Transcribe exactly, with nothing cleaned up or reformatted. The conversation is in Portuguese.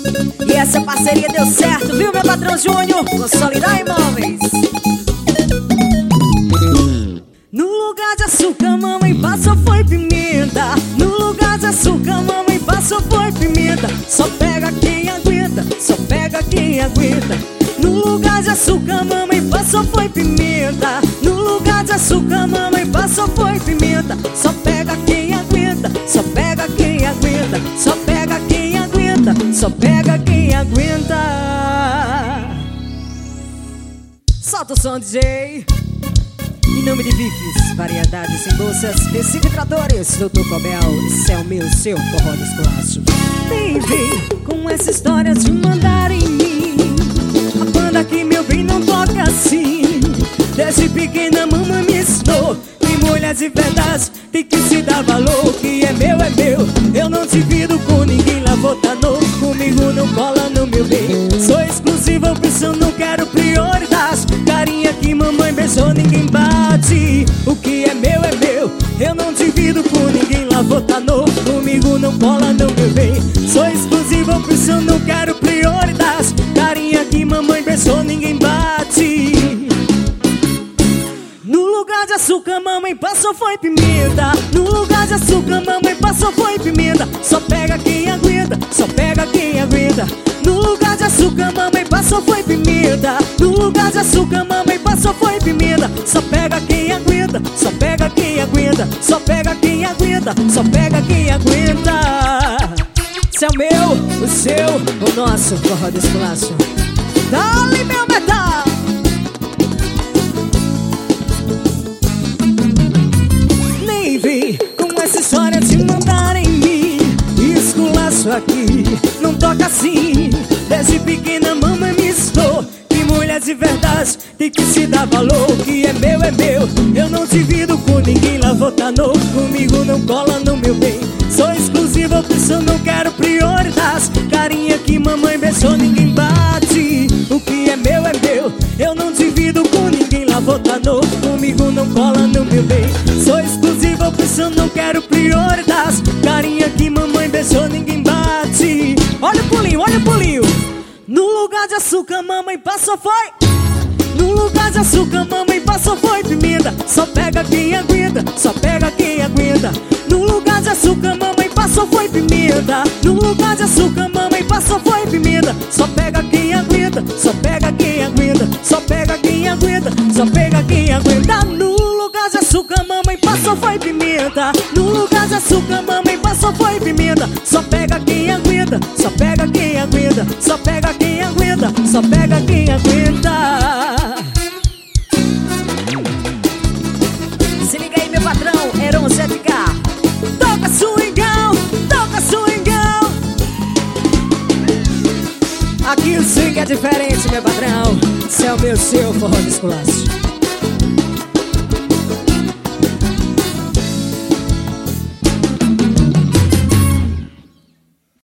E essa parceria deu certo, viu, meu patrão Júnior? Consolidar Imóveis. No lugar de açúcar, mamãe passou foi pimenta. No lugar de açúcar, mamãe passou foi pimenta. Só pega quem aguenta, só pega quem aguenta. No lugar de açúcar, mamãe passou foi pimenta. No lugar de açúcar, mamãe passou foi pimenta. Só pega quem aguenta, só pega quem aguenta. Só pega quem aguenta, só pega quem aguenta. Solta o som, D J. Em nome de Bifes, variedades em bolsas, Recife Tratores, doutor Cobel, esse é o meu, seu forró do esculacho. Vem, vem, com essa história de mandar em mim. A banda aqui, meu bem, não toca assim. Desde pequena, mamãe me ensinou que mulher de verdade tem que se dar valor. Que é meu, é meu, eu não divido com ninguém. Lá vou tá novo, comigo não cola no meu bem. Sou exclusiva, opção, não quero prioridade. Carinha que mamãe beijou, ninguém bate. O que é meu, é meu, eu não divido com ninguém. Lá vou tá novo, comigo não cola no meu bem. Sou exclusiva, opção, não quero prioridade. Carinha que mamãe beijou, ninguém bate. No lugar de açúcar, mamãe passou foi pimenta. No lugar de açúcar, mamãe passou foi pimenta. Só pega quem aguenta, só pega quem aguenta. No lugar de açúcar, mamãe passou foi pimenta. No lugar de açúcar, mamãe passou foi pimenta. Só pega quem aguenta, só pega quem aguenta. Só pega quem aguenta, só pega quem aguenta. Esse é o meu, o seu, o nosso forró do esculacho. Dá-lhe meu metal. Nem vem com essa história de mandar em mim. Esculacho aqui, não toca assim. Desde pequena mamãe me ensinou que mulher de verdade tem que se dar valor. Que é meu, é meu, eu não divido com ninguém. Lá vou tá novo, comigo não cola no meu bem. Sou exclusiva, opção, não quero prioridade. Carinha que mamãe beijou, ninguém bate. O que é meu, é meu, eu não divido com ninguém. Lá vou tá novo, comigo não cola no meu bem. Sou exclusiva, opção, não quero prioridade. Carinha que mamãe beijou, ninguém bate. Olha o pulinho, olha o pulinho. No lugar de açúcar, mamãe passou foi. No lugar de açúcar, mamãe passou foi pimenta. Só pega quem aguenta, só pega quem aguenta. No lugar de açúcar, mamãe passou foi pimenta. No lugar de açúcar, mamãe passou foi pimenta. Só pega quem aguenta, só pega quem aguenta. Só pega quem aguenta, só pega quem aguenta. No lugar de açúcar, mamãe passou foi pimenta. No lugar de açúcar, mamãe passou foi pimenta. Só pega quem aguenta, só pega quem aguenta. Só pega quem aguenta, só pega quem aguenta. Se liga aí, meu patrão, Heron sete K. Toca swingão, toca swingão. Aqui o swing é diferente, meu patrão. Esse é o meu, seu forró do esculacho.